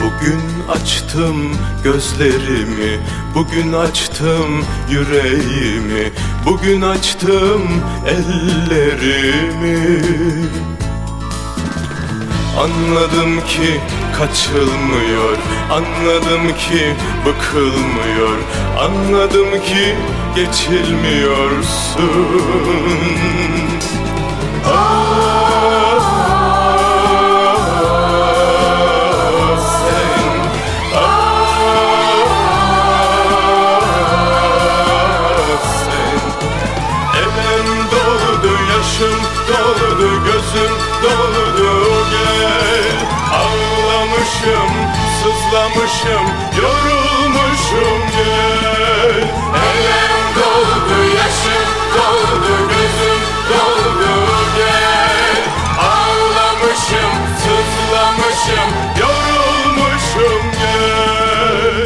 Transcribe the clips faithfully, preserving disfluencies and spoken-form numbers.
Bugün açtım gözlerimi, bugün açtım yüreğimi, bugün açtım ellerimi. Anladım ki kaçılmıyor, anladım ki bıkılmıyor, anladım ki geçilmiyorsun. Ah, sen, ah, sen. Elem doldu, yaşım doldu, gözüm doldu, gel. Ağlamışım, sızlamışım, yorulmuşum, gel. Elem doldu, yaşım doldu, gözüm doldu, gel. Ağlamışım, sızlamışım, yorulmuşum, gel.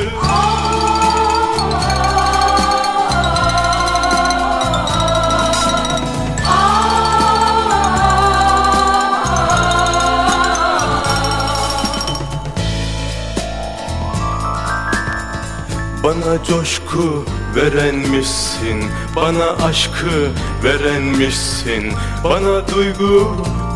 Bana coşku verenmişsin, bana aşkı verenmişsin, bana duygu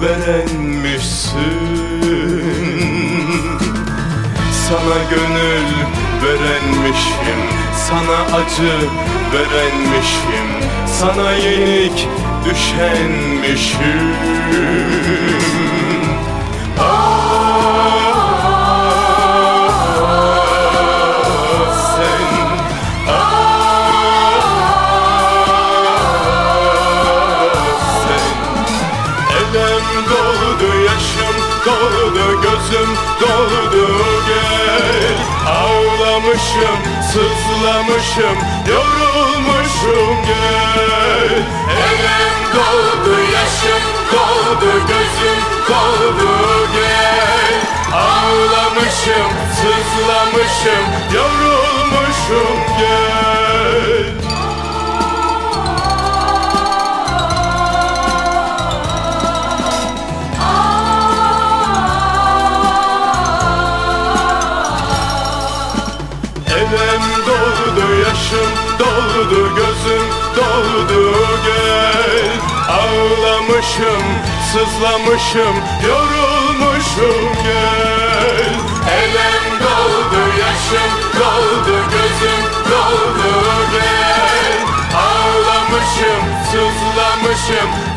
verenmişsin. Sana gönül verenmişim, sana acı verenmişim, sana yenik düşenmişim. Doldu, gözüm doldu, gel. Ağlamışım, sızlamışım, yorulmuşum, gel. Elem doldu, yaşım doldu, gözüm doldu, gel. Ağlamışım, sızlamışım, yorulmuşum, gel. Elem doldu, yaşım doldu, gözüm doldu, gel. Ağlamışım, sızlamışım, yorulmuşum, gel. Elem doldu, yaşım doldu, gözüm doldu, gel. Ağlamışım, sızlamışım,